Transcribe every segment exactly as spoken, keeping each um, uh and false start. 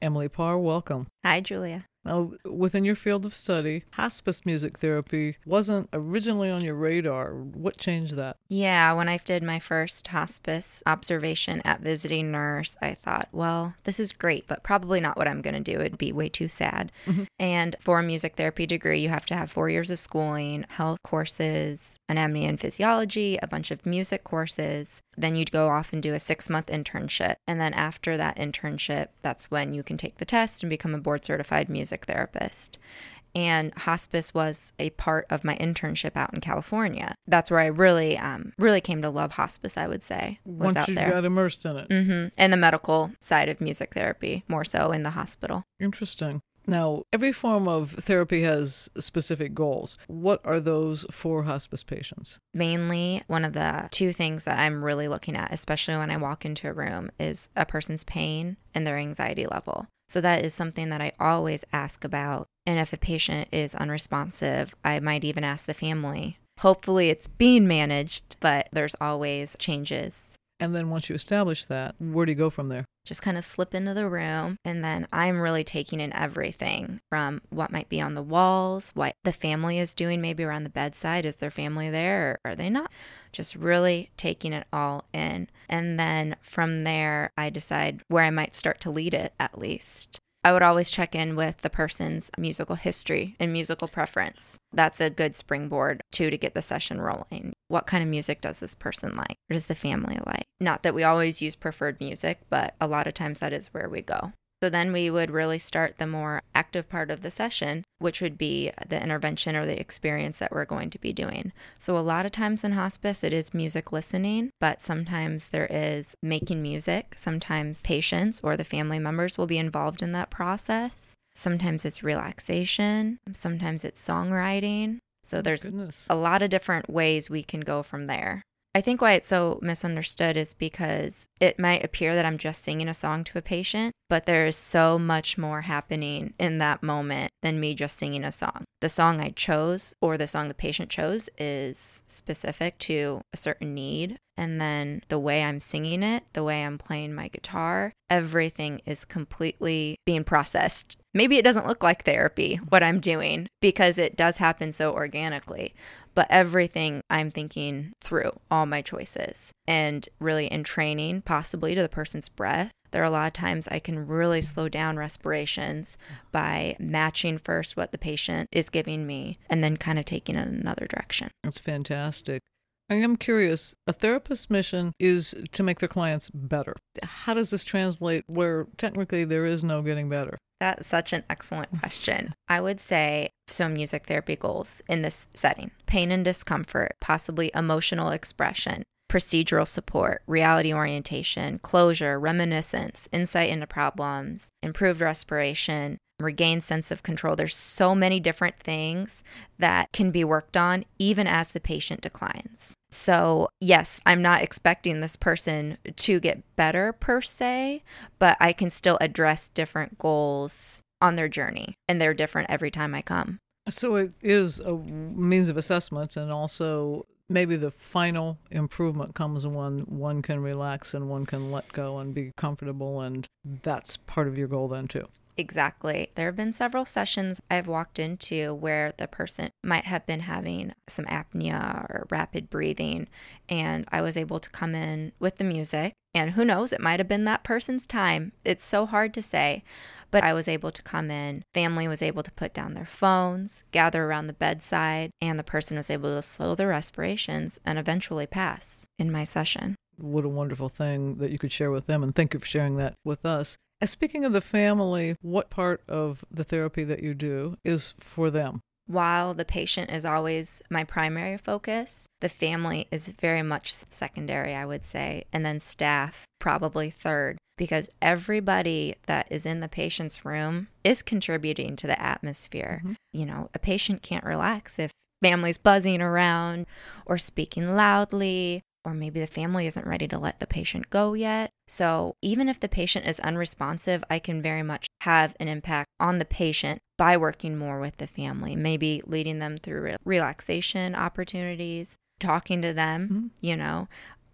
Emily Parr, welcome. Hi, Julia. Now, within your field of study, hospice music therapy wasn't originally on your radar. What changed that? Yeah, when I did my first hospice observation at visiting nurse, I thought, well, this is great, but probably not what I'm going to do. It'd be way too sad. Mm-hmm. And for a music therapy degree, you have to have four years of schooling, health courses, anatomy and physiology, a bunch of music courses. Then you'd go off and do a six-month internship. And then after that internship, that's when you can take the test and become a board-certified music therapist. And hospice was a part of my internship out in California. That's where I really, um, really came to love hospice, I would say, was Once out you there. got immersed in it. Mm-hmm. And the medical side of music therapy, more so in the hospital. Interesting. Now, every form of therapy has specific goals. What are those for hospice patients? Mainly, one of the two things that I'm really looking at, especially when I walk into a room, is a person's pain and their anxiety level. So that is something that I always ask about. And if a patient is unresponsive, I might even ask the family. Hopefully it's being managed, but there's always changes. And then once you establish that, where do you go from there? Just kind of slip into the room, and then I'm really taking in everything from what might be on the walls, what the family is doing maybe around the bedside. Is their family there or are they not? Just really taking it all in. And then from there, I decide where I might start to lead it at least. I would always check in with the person's musical history and musical preference. That's a good springboard, too, to get the session rolling. What kind of music does this person like? Or does the family like? Not that we always use preferred music, but a lot of times that is where we go. So then we would really start the more active part of the session, which would be the intervention or the experience that we're going to be doing. So a lot of times in hospice, it is music listening, but sometimes there is making music. Sometimes patients or the family members will be involved in that process. Sometimes it's relaxation. Sometimes it's songwriting. So there's Goodness. a lot of different ways we can go from there. I think why it's so misunderstood is because it might appear that I'm just singing a song to a patient, but there is so much more happening in that moment than me just singing a song. The song I chose or the song the patient chose is specific to a certain need. And then the way I'm singing it, the way I'm playing my guitar, everything is completely being processed. Maybe it doesn't look like therapy, what I'm doing, because it does happen so organically. But everything I'm thinking through, all my choices, and really in training, possibly to the person's breath. There are a lot of times I can really slow down respirations by matching first what the patient is giving me and then kind of taking it in another direction. That's fantastic. I am curious, a therapist's mission is to make their clients better. How does this translate where technically there is no getting better? That's such an excellent question. I would say, so music therapy goals in this setting: pain and discomfort, possibly emotional expression, procedural support, reality orientation, closure, reminiscence, insight into problems, improved respiration, regained sense of control. There's so many different things that can be worked on even as the patient declines. So yes, I'm not expecting this person to get better per se, but I can still address different goals on their journey, and they're different every time I come. So it is a means of assessment, and also maybe the final improvement comes when one can relax and one can let go and be comfortable, and that's part of your goal then too. Exactly. There have been several sessions I've walked into where the person might have been having some apnea or rapid breathing, and I was able to come in with the music, and who knows, it might have been that person's time. It's so hard to say, but I was able to come in. Family was able to put down their phones, gather around the bedside, and the person was able to slow their respirations and eventually pass in my session. What a wonderful thing that you could share with them, and thank you for sharing that with us. And speaking of the family, what part of the therapy that you do is for them? While the patient is always my primary focus, the family is very much secondary, I would say, and then staff probably third, because everybody that is in the patient's room is contributing to the atmosphere. Mm-hmm. You know, a patient can't relax if family's buzzing around or speaking loudly, or maybe the family isn't ready to let the patient go yet. So even if the patient is unresponsive, I can very much have an impact on the patient by working more with the family, maybe leading them through re- relaxation opportunities, talking to them, mm-hmm. you know.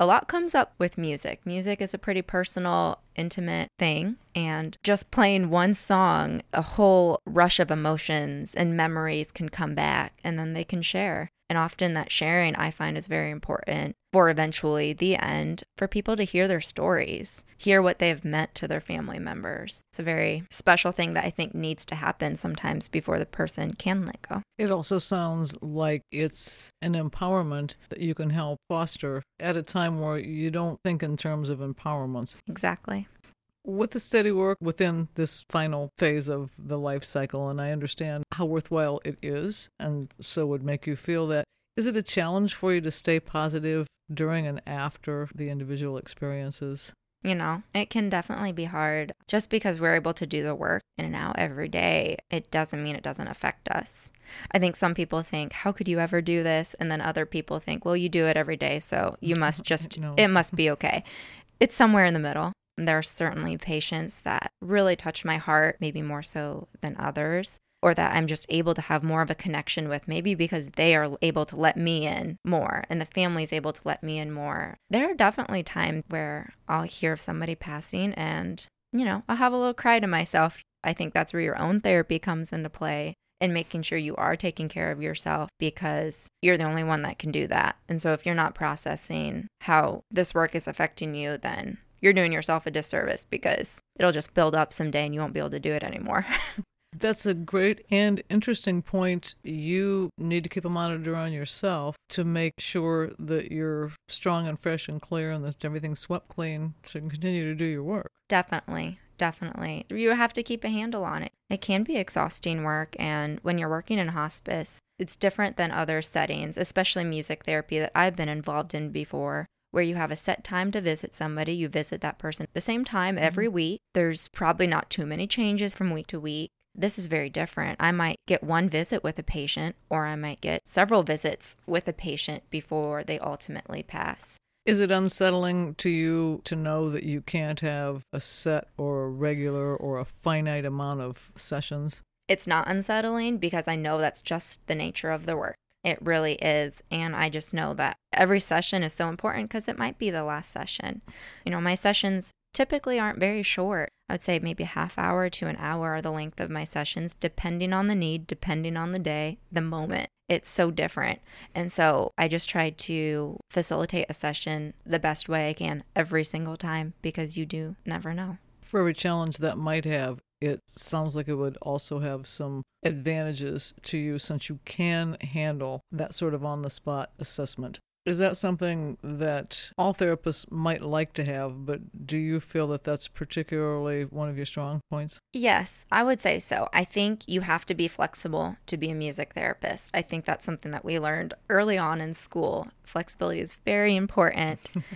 a lot comes up with music. Music is a pretty personal, intimate thing. And just playing one song, a whole rush of emotions and memories can come back, and then they can share. And often that sharing, I find, is very important for eventually the end, for people to hear their stories, hear what they've meant to their family members. It's a very special thing that I think needs to happen sometimes before the person can let go. It also sounds like it's an empowerment that you can help foster at a time where you don't think in terms of empowerments. Exactly. With the steady work within this final phase of the life cycle, and I understand how worthwhile it is, and so would make you feel that, is it a challenge for you to stay positive during and after the individual experiences? You know, it can definitely be hard. Just because we're able to do the work in and out every day, it doesn't mean it doesn't affect us. I think some people think, how could you ever do this? And then other people think, well, you do it every day, so you must just, No. It must be okay. It's somewhere in the middle. There are certainly patients that really touch my heart, maybe more so than others, or that I'm just able to have more of a connection with, maybe because they are able to let me in more and the family's able to let me in more. There are definitely times where I'll hear of somebody passing and, you know, I'll have a little cry to myself. I think that's where your own therapy comes into play, and making sure you are taking care of yourself, because you're the only one that can do that. And so if you're not processing how this work is affecting you, then you're doing yourself a disservice, because it'll just build up someday and you won't be able to do it anymore. That's a great and interesting point. You need to keep a monitor on yourself to make sure that you're strong and fresh and clear and that everything's swept clean so you can continue to do your work. Definitely. Definitely. You have to keep a handle on it. It can be exhausting work. And when you're working in hospice, it's different than other settings, especially music therapy that I've been involved in before, where you have a set time to visit somebody. You visit that person at the same time every mm-hmm. week. There's probably not too many changes from week to week. This is very different. I might get one visit with a patient, or I might get several visits with a patient before they ultimately pass. Is it unsettling to you to know that you can't have a set or a regular or a finite amount of sessions? It's not unsettling, because I know that's just the nature of the work. It really is. And I just know that every session is so important, because it might be the last session. You know, my sessions typically aren't very short. I would say maybe a half hour to an hour are the length of my sessions, depending on the need, depending on the day, the moment. It's so different. And so I just try to facilitate a session the best way I can every single time, because you do never know. For every challenge that might have, it sounds like it would also have some advantages to you, since you can handle that sort of on-the-spot assessment. Is that something that all therapists might like to have, but do you feel that that's particularly one of your strong points? Yes, I would say so. I think you have to be flexible to be a music therapist. I think that's something that we learned early on in school. Flexibility is very important.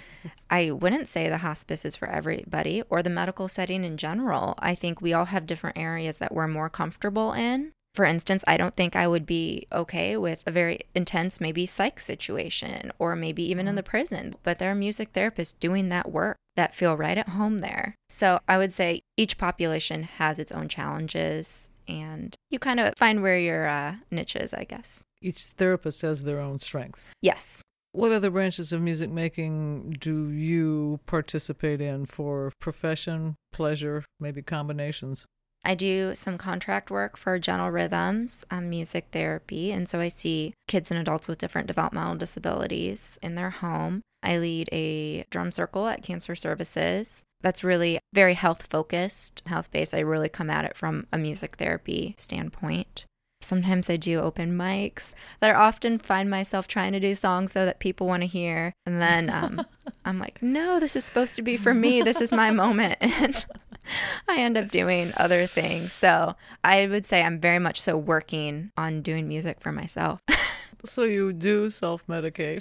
I wouldn't say the hospice is for everybody, or the medical setting in general. I think we all have different areas that we're more comfortable in. For instance, I don't think I would be okay with a very intense, maybe psych situation, or maybe even in the prison. But there are music therapists doing that work that feel right at home there. So I would say each population has its own challenges, and you kind of find where your uh, niche is, I guess. Each therapist has their own strengths. Yes. What other branches of music making do you participate in for profession, pleasure, maybe combinations? I do some contract work for Gentle Rhythms, um, music therapy, and so I see kids and adults with different developmental disabilities in their home. I lead a drum circle at Cancer Services that's really very health-focused, health-based. I really come at it from a music therapy standpoint. Sometimes I do open mics that I often find myself trying to do songs though that people want to hear, and then um, I'm like, no, this is supposed to be for me. This is my moment. And I end up doing other things. So I would say I'm very much so working on doing music for myself. So you do self-medicate.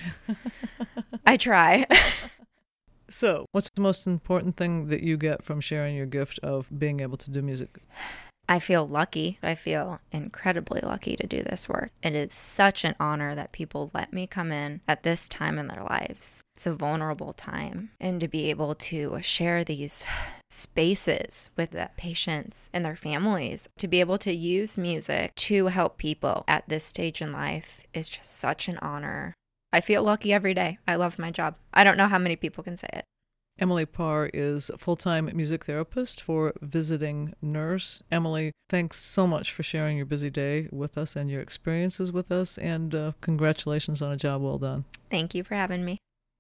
I try. So what's the most important thing that you get from sharing your gift of being able to do music? I feel lucky. I feel incredibly lucky to do this work. It is such an honor that people let me come in at this time in their lives. It's a vulnerable time. And to be able to share these spaces with the patients and their families, to be able to use music to help people at this stage in life is just such an honor. I feel lucky every day. I love my job. I don't know how many people can say it. Emily Parr is a full-time music therapist for Visiting Nurse. Emily, thanks so much for sharing your busy day with us and your experiences with us, and uh, congratulations on a job well done. Thank you for having me.